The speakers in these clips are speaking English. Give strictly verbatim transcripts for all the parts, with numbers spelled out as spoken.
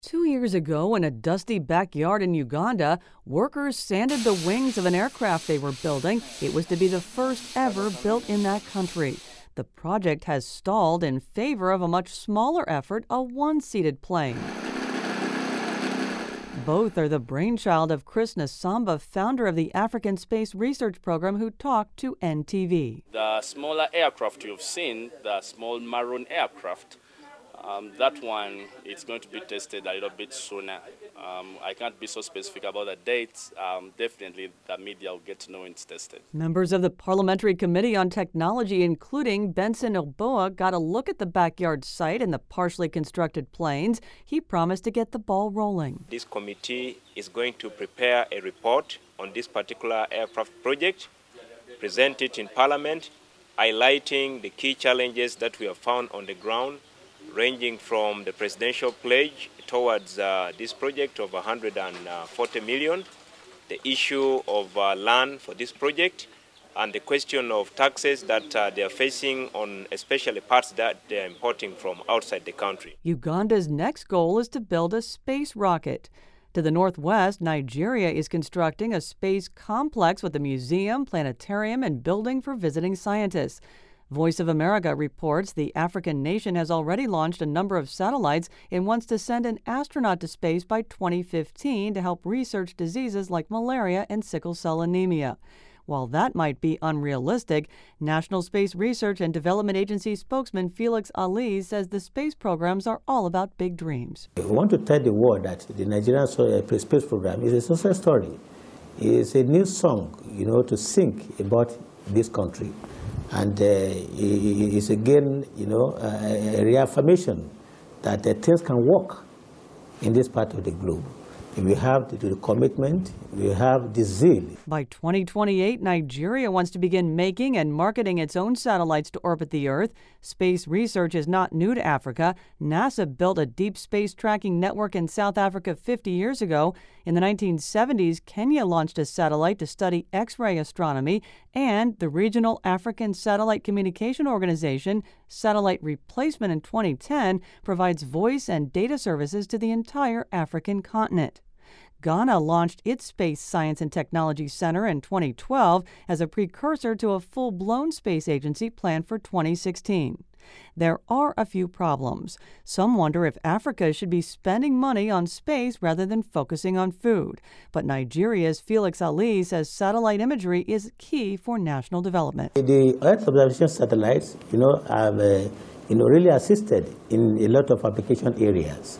Two years ago, in a dusty backyard in Uganda, workers sanded the wings of an aircraft they were building. It was to be the first ever built in that country. The project has stalled in favor of a much smaller effort, a one-seated plane. Both are the brainchild of Chris Nasamba, founder of the African Space Research Program, who talked to N T V. The smaller aircraft you've seen, the small maroon aircraft, Um, that one, it's going to be tested a little bit sooner. Um, I can't be so specific about the dates. Um, definitely, the media will get to know when it's tested. Members of the Parliamentary Committee on Technology, including Benson Oboa, got a look at the backyard site and the partially constructed planes. He promised to get the ball rolling. This committee is going to prepare a report on this particular aircraft project, present it in Parliament, highlighting the key challenges that we have found on the ground, ranging from the presidential pledge towards uh, this project of one hundred forty million, the issue of uh, land for this project, and the question of taxes that uh, they are facing on especially parts that they are importing from outside the country. Uganda's next goal is to build a space rocket. To the northwest, Nigeria is constructing a space complex with a museum, planetarium, and building for visiting scientists. Voice of America reports the African nation has already launched a number of satellites and wants to send an astronaut to space by twenty fifteen to help research diseases like malaria and sickle cell anemia. While that might be unrealistic, National Space Research and Development Agency spokesman Felix Ali says the space programs are all about big dreams. We want to tell the world that the Nigerian space program is a success story. It's a new song, you know, to sing about this country. And uh, it's again, you know, a reaffirmation that uh, things can work in this part of the globe. If we have the, the commitment, we have the zeal. By twenty twenty-eight, Nigeria wants to begin making and marketing its own satellites to orbit the Earth. Space research is not new to Africa. NASA built a deep space tracking network in South Africa fifty years ago. In the nineteen seventies, Kenya launched a satellite to study X-ray astronomy, and the Regional African Satellite Communication Organization, Satellite Replacement in twenty ten, provides voice and data services to the entire African continent. Ghana launched its Space Science and Technology Center in twenty twelve as a precursor to a full-blown space agency planned for twenty sixteen. There are a few problems. Some wonder if Africa should be spending money on space rather than focusing on food. But Nigeria's Felix Ali says satellite imagery is key for national development. The Earth observation satellites, you know, have uh, you know, really assisted in a lot of application areas.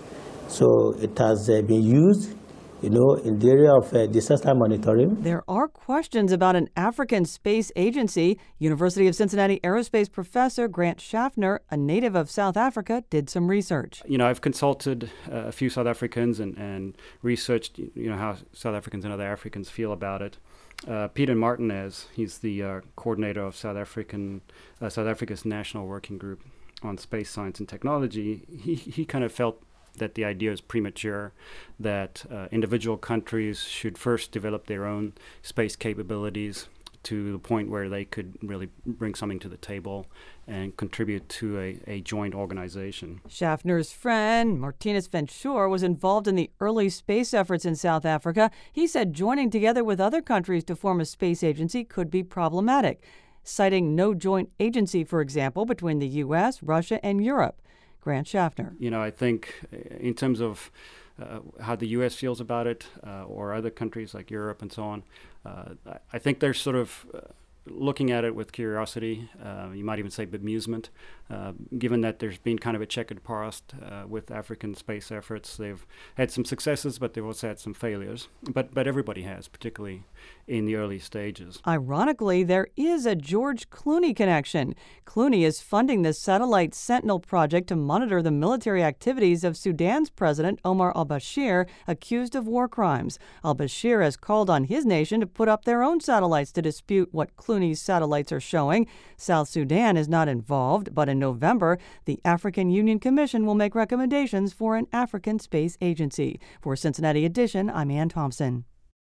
So it has uh, been used, you know, in the area of uh, disaster monitoring. There are questions about an African space agency. University of Cincinnati aerospace professor Grant Schaffner, a native of South Africa, did some research. You know, I've consulted uh, a few South Africans and, and researched, you know, how South Africans and other Africans feel about it. Uh, Peter Martinez, he's the uh, coordinator of South African, uh, South Africa's National Working Group on Space Science and Technology. He, he kind of felt that the idea is premature, that uh, individual countries should first develop their own space capabilities to the point where they could really bring something to the table and contribute to a, a joint organization. Schaffner's friend, Martinez Venture, was involved in the early space efforts in South Africa. He said joining together with other countries to form a space agency could be problematic, citing no joint agency, for example, between the U S, Russia, and Europe. Grant Schaffner. You know, I think in terms of uh, how the U S feels about it, uh, or other countries like Europe and so on, uh, I think they're sort of uh, looking at it with curiosity, uh, you might even say bemusement, uh, given that there's been kind of a checkered past uh, with African space efforts. They've had some successes, but they've also had some failures. But but everybody has, particularly in the early stages. Ironically, there is a George Clooney connection. Clooney is funding the Satellite Sentinel project to monitor the military activities of Sudan's president, Omar al-Bashir, accused of war crimes. Al-Bashir has called on his nation to put up their own satellites to dispute what Clooney's satellites are showing. South Sudan is not involved, but in November, the African Union Commission will make recommendations for an African space agency. For Cincinnati Edition, I'm Ann Thompson.